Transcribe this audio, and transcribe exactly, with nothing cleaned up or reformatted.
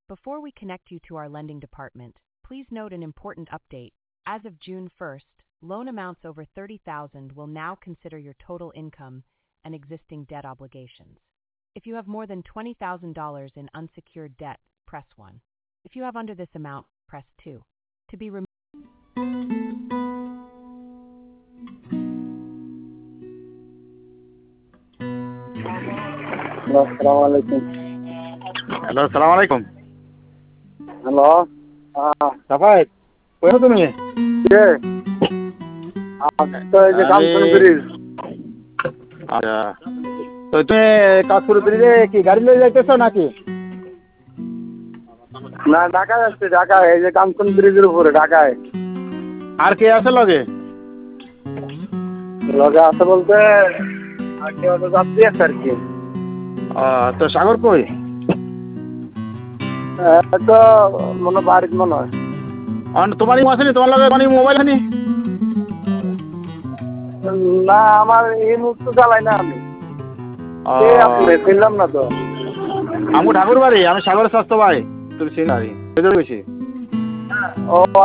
Before we connect you to our lending department, please note an important update. As of June first, loan amounts over thirty thousand dollars will now consider your total income and existing debt obligations. If you have more than twenty thousand dollars in unsecured debt, press one. If you have under this amount, press two. To be removed. Hello, assalamu alaikum. Hello সালাম আলাইকুম। Hello. Ah, সাফাই কোথায় তুমি? কে? আমি তো এই যে কাম শুরু করিস। আচ্ছা, তো তুমি কাজ শুরু করিলে কি গাড়ি লয়ে যাইতেছো নাকি? না, ঢাকা যাচ্ছি, ঢাকা এই যে কামসুন ব্রিজের উপরে ঢাকায়। আর কে আছে লগে? লগে আছে বলতে আর কেউ তো যাত্রী আছে আর কি। আহ, তো সাগর কই? তো মনে বাড়ির মনে হয়। অন তোমারই আসেনি, তোমার লগে মানে মোবাইল আনি? না, আমার এই মুহূর্তে চালাই না আমি। কে আপনি চিনলাম না তো। আমি ঠাকুর বাড়ি, আমি সাগরের স্বাস্থ্য ভাই। তুমি চিনি বেশি। ও